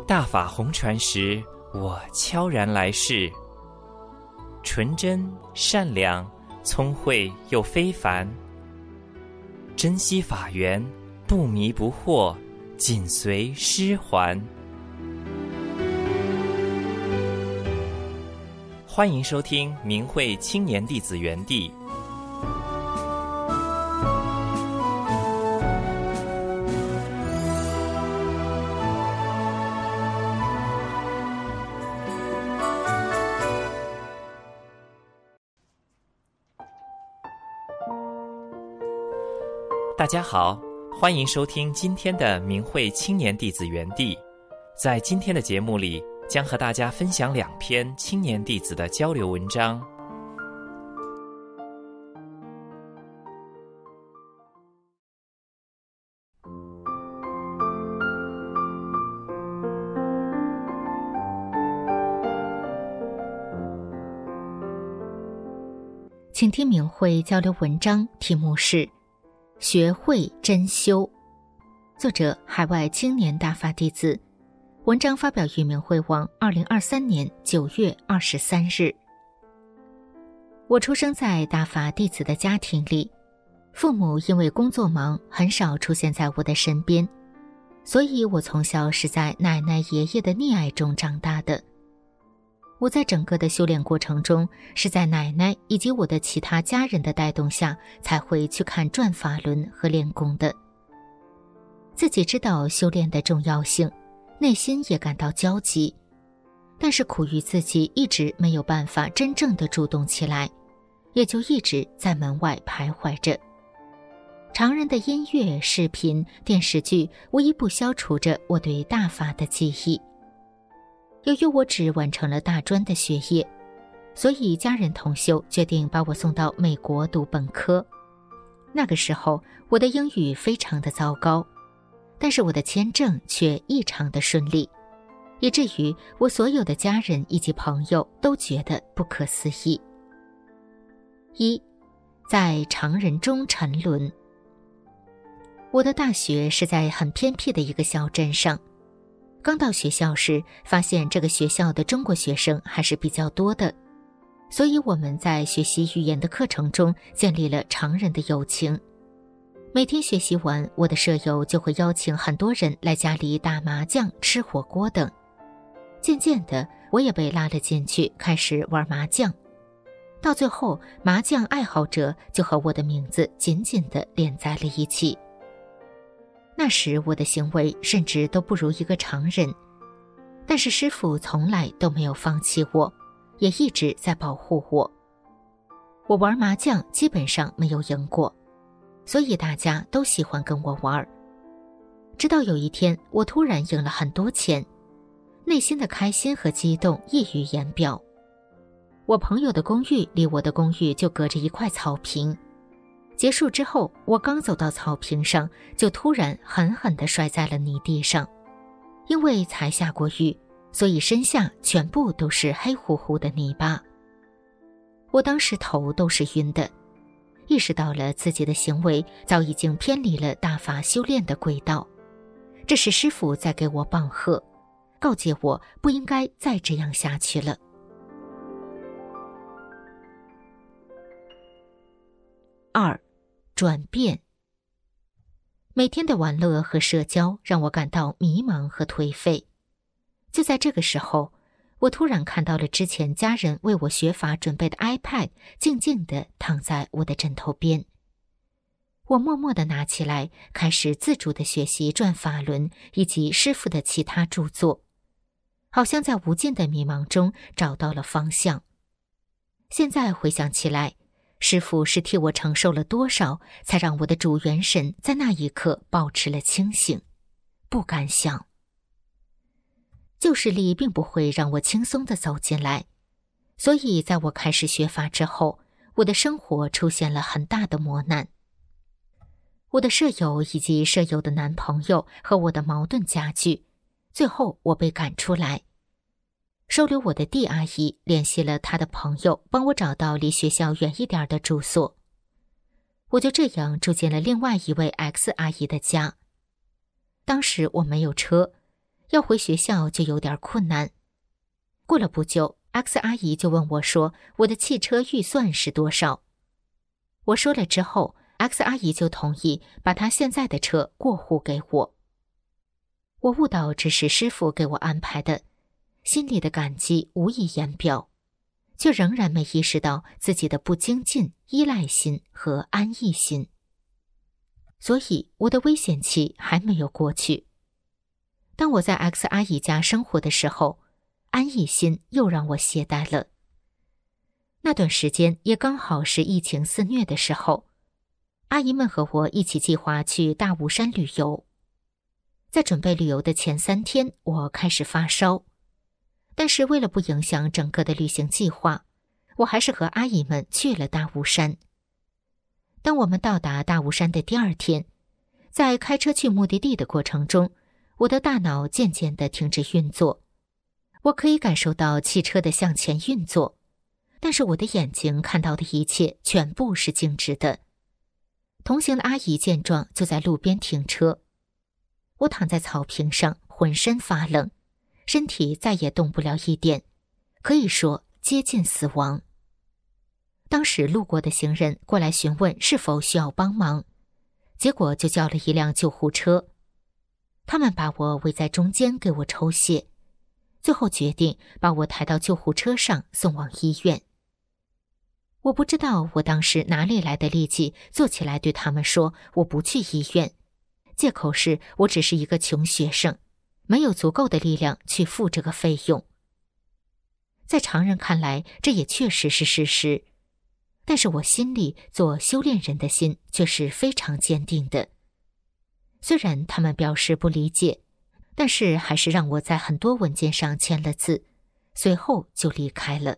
大法红传时，我悄然来世，纯真善良，聪慧又非凡，珍惜法缘，不迷不惑，紧随师还。欢迎收听明慧青年弟子园地。大家好，欢迎收听今天的明慧青年弟子园地。在今天的节目里，将和大家分享2篇青年弟子的交流文章。 请听明慧交流文章，题目是学会真修，作者海外青年大法弟子，文章发表于明慧网2023年9月23日。我出生在大法弟子的家庭里，父母因为工作忙，很少出现在我的身边，所以我从小是在奶奶爷爷的溺爱中长大的。我在整个的修炼过程中，是在奶奶以及我的其他家人的带动下，才会去看转法轮和练功的。自己知道修炼的重要性，内心也感到焦急，但是苦于自己一直没有办法真正的主动起来，也就一直在门外徘徊着。常人的音乐、视频、电视剧无一不消除着我对大法的记忆。由于我只完成了大专的学业，所以家人同修决定把我送到美国读本科。那个时候我的英语非常的糟糕，但是我的签证却异常的顺利，以至于我所有的家人以及朋友都觉得不可思议。1. 在常人中沉沦。我的大学是在很偏僻的一个小镇上，刚到学校时，发现这个学校的中国学生还是比较多的，所以我们在学习语言的课程中建立了常人的友情。每天学习完，我的舍友就会邀请很多人来家里打麻将、吃火锅等。渐渐的，我也被拉了进去，开始玩麻将。到最后，麻将爱好者就和我的名字紧紧地连在了一起。那时我的行为甚至都不如一个常人，但是师父从来都没有放弃我，也一直在保护我。我玩麻将基本上没有赢过，所以大家都喜欢跟我玩。直到有一天，我突然赢了很多钱，内心的开心和激动溢于言表。我朋友的公寓离我的公寓就隔着一块草坪，结束之后，我刚走到草坪上，就突然狠狠地摔在了泥地上。因为才下过雨，所以身下全部都是黑乎乎的泥巴。我当时头都是晕的，意识到了自己的行为早已经偏离了大法修炼的轨道。这是师父在给我棒喝，告诫我不应该再这样下去了。2. 转变。每天的玩乐和社交让我感到迷茫和颓废。就在这个时候，我突然看到了之前家人为我学法准备的 iPad 静静地躺在我的枕头边。我默默地拿起来，开始自主地学习转法轮以及师父的其他著作，好像在无尽的迷茫中找到了方向。现在回想起来，师父是替我承受了多少，才让我的主元神在那一刻保持了清醒？不敢想。旧势力并不会让我轻松地走进来，所以在我开始学法之后，我的生活出现了很大的磨难。我的舍友以及舍友的男朋友和我的矛盾加剧，最后我被赶出来。收留我的D阿姨联系了她的朋友，帮我找到离学校远一点的住所。我就这样住进了另外一位 X 阿姨的家。当时我没有车， 要回学校就有点困难。过了不久， X 阿姨就问我说我的汽车预算是多少。我说了之后， X 阿姨就同意把她现在的车过户给我。我悟到这是师傅给我安排的，心里的感激无以言表，却仍然没意识到自己的不精进、依赖心和安逸心。所以我的危险期还没有过去。当我在 X 阿姨家生活的时候，安逸心又让我懈怠了。那段时间也刚好是疫情肆虐的时候，阿姨们和我一起计划去大武山旅游。在准备旅游的前3天，我开始发烧，但是为了不影响整个的旅行计划，我还是和阿姨们去了大武山。当我们到达大武山的第2天，在开车去目的地的过程中，我的大脑渐渐地停止运作。我可以感受到汽车的向前运作，但是我的眼睛看到的一切全部是静止的。同行的阿姨见状就在路边停车。我躺在草坪上，浑身发冷，身体再也动不了一点，可以说接近死亡。当时路过的行人过来询问是否需要帮忙，结果就叫了一辆救护车。他们把我围在中间给我抽血，最后决定把我抬到救护车上送往医院。我不知道我当时哪里来的力气坐起来对他们说我不去医院，借口是我只是一个穷学生，没有足够的力量去付这个费用。在常人看来，这也确实是事实，但是我心里做修炼人的心却是非常坚定的。虽然他们表示不理解，但是还是让我在很多文件上签了字，随后就离开了。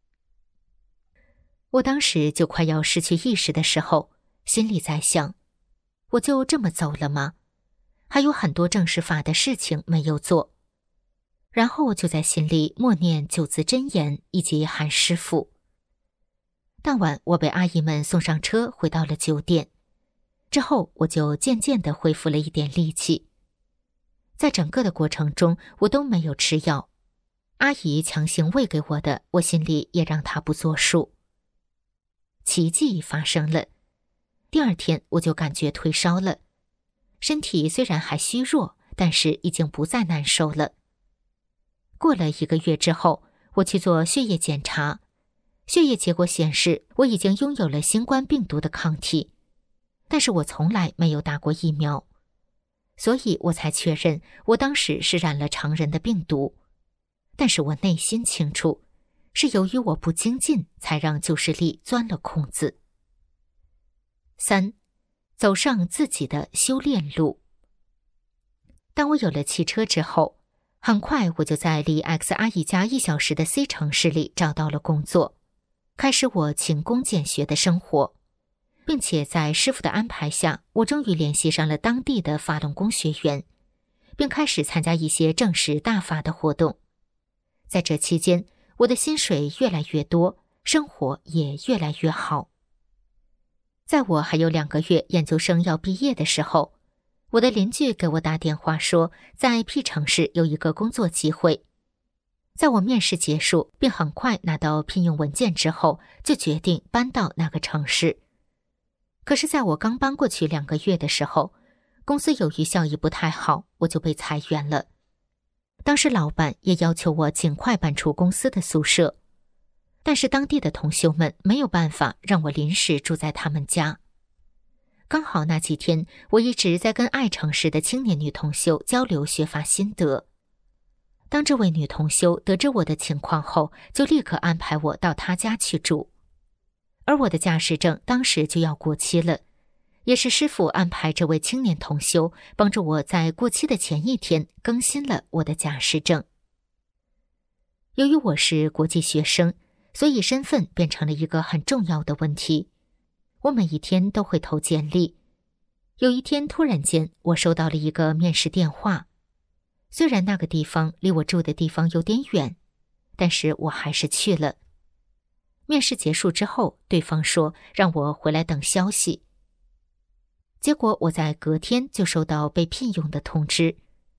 我当时就快要失去意识的时候，心里在想，我就这么走了吗？还有很多正式法的事情没有做。然后就在心里默念9字真言以及喊师父。当晚我被阿姨们送上车回到了酒店，之后我就渐渐地恢复了一点力气。在整个的过程中我都没有吃药，阿姨强行喂给我的，我心里也让她不作数。奇迹发生了，第2天我就感觉退烧了，身体虽然还虚弱，但是已经不再难受了。过了1个月之后，我去做血液检查，血液结果显示我已经拥有了新冠病毒的抗体，但是我从来没有打过疫苗，所以我才确认我当时是染了常人的病毒。但是我内心清楚，是由于我不精进，才让旧势力钻了空子。3. 走上自己的修炼路。当我有了汽车之后，很快我就在离 X 阿姨家1小时的 C 城市里找到了工作，开始我勤工俭学的生活，并且在师傅的安排下，我终于联系上了当地的法轮功学员，并开始参加一些正式大法的活动。在这期间，我的薪水越来越多，生活也越来越好。在我还有2个月研究生要毕业的时候，我的邻居给我打电话说，在 P 城市有一个工作机会。在我面试结束并很快拿到聘用文件之后，就决定搬到那个城市。可是在我刚搬过去2个月的时候，公司由于效益不太好，我就被裁员了。当时老板也要求我尽快搬出公司的宿舍，但是当地的同修们没有办法让我临时住在他们家。刚好那几天我一直在跟爱城市的青年女同修交流学法心得。当这位女同修得知我的情况后，就立刻安排我到她家去住。而我的驾驶证当时就要过期了，也是师父安排这位青年同修帮助我在过期的前1天更新了我的驾驶证。由于我是国际学生，所以身份变成了一个很重要的问题。我每一天都会投简历。有一天突然间我收到了一个面试电话，虽然那个地方离我住的地方有点远，但是我还是去了。面试结束之后，对方说让我回来等消息。结果我在隔天就收到被聘用的通知，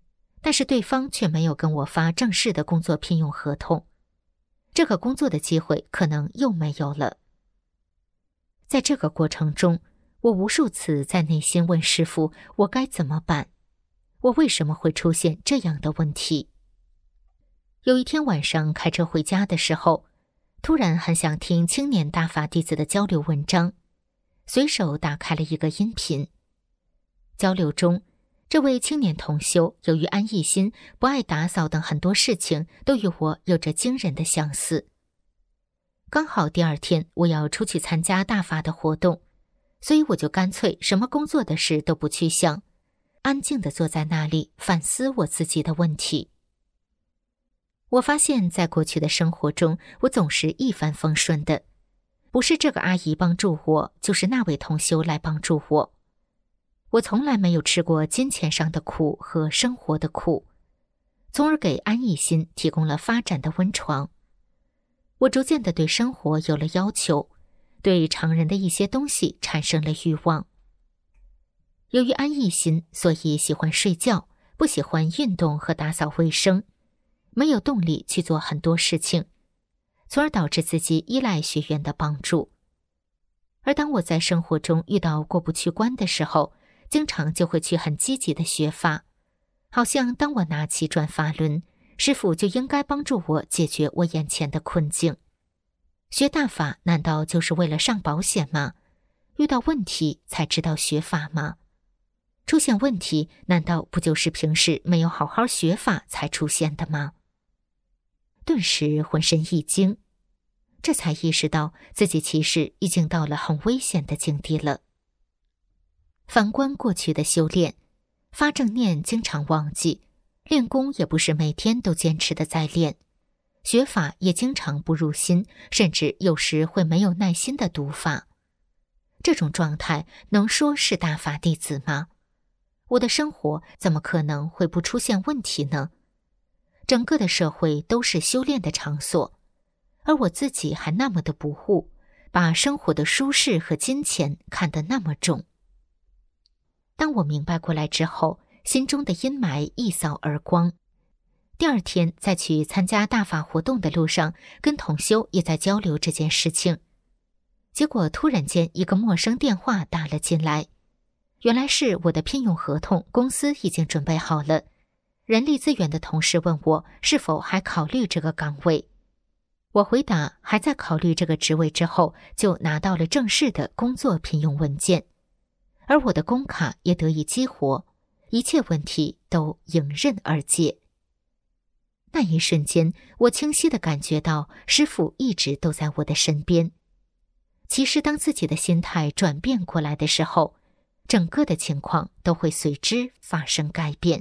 但是对方却没有跟我发正式的工作聘用合同，这个工作的机会可能又没有了。在这个过程中，我无数次在内心问师父，我该怎么办？我为什么会出现这样的问题？有一天晚上开车回家的时候，突然很想听青年大法弟子的交流文章，随手打开了一个音频。交流中，这位青年同修由于安逸心、不爱打扫等很多事情都与我有着惊人的相似。刚好第二天我要出去参加大法的活动，所以我就干脆什么工作的事都不去想，安静地坐在那里反思我自己的问题。我发现在过去的生活中，我总是一帆风顺的，不是这个阿姨帮助我，就是那位同修来帮助我。我从来没有吃过金钱上的苦和生活的苦，从而给安逸心提供了发展的温床。我逐渐地对生活有了要求，对常人的一些东西产生了欲望。由于安逸心，所以喜欢睡觉，不喜欢运动和打扫卫生，没有动力去做很多事情，从而导致自己依赖学员的帮助。而当我在生活中遇到过不去关的时候，经常就会去很积极的学法，好像当我拿起转法轮，师父就应该帮助我解决我眼前的困境。学大法难道就是为了上保险吗？遇到问题才知道学法吗？出现问题难道不就是平时没有好好学法才出现的吗？顿时浑身一惊，这才意识到自己其实已经到了很危险的境地了。反观过去的修炼，发正念经常忘记，练功也不是每天都坚持的在练，学法也经常不入心，甚至有时会没有耐心的读法。这种状态能说是大法弟子吗？我的生活怎么可能会不出现问题呢？整个的社会都是修炼的场所，而我自己还那么的不悟，把生活的舒适和金钱看得那么重。当我明白过来之后，心中的阴霾一扫而光。第二天在去参加大法活动的路上，跟同修也在交流这件事情。结果突然间一个陌生电话打了进来，原来是我的聘用合同，公司已经准备好了。人力资源的同事问我是否还考虑这个岗位。我回答还在考虑这个职位之后，就拿到了正式的工作聘用文件。而我的工卡也得以激活，一切问题都迎刃而解。那一瞬间，我清晰地感觉到师父一直都在我的身边。其实当自己的心态转变过来的时候，整个的情况都会随之发生改变。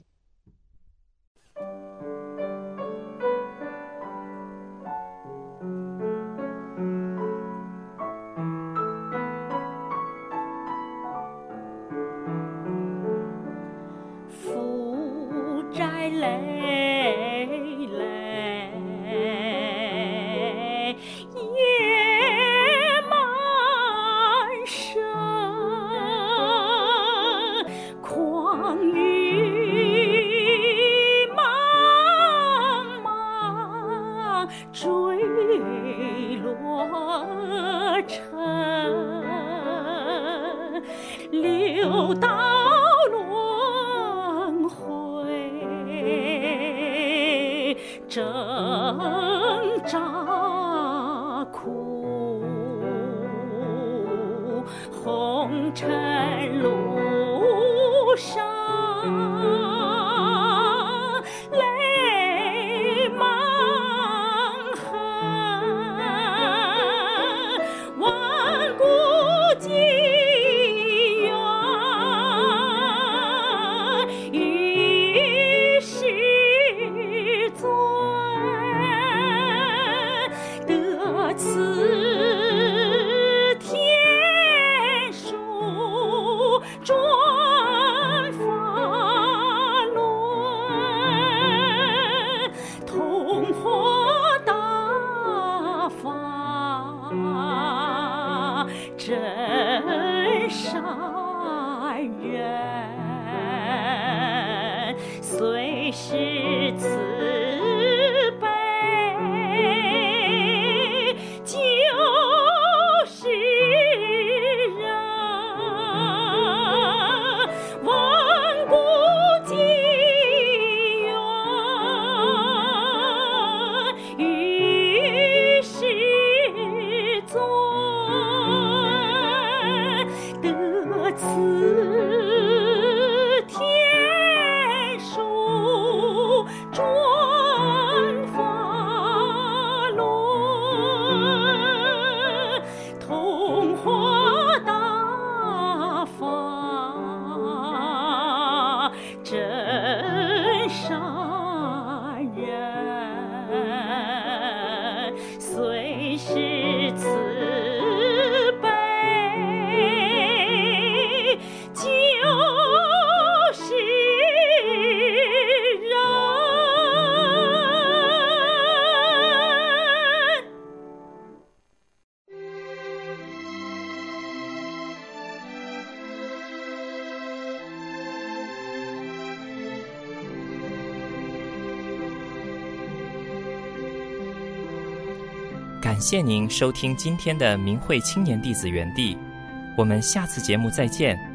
六道轮回，挣扎苦，红尘路上泪满痕，万古今真善人，随时得此天书转法轮，同化大法真善人，虽是慈悲，就是人。 感谢您收听今天的明慧青年弟子园地，我们下次节目再见。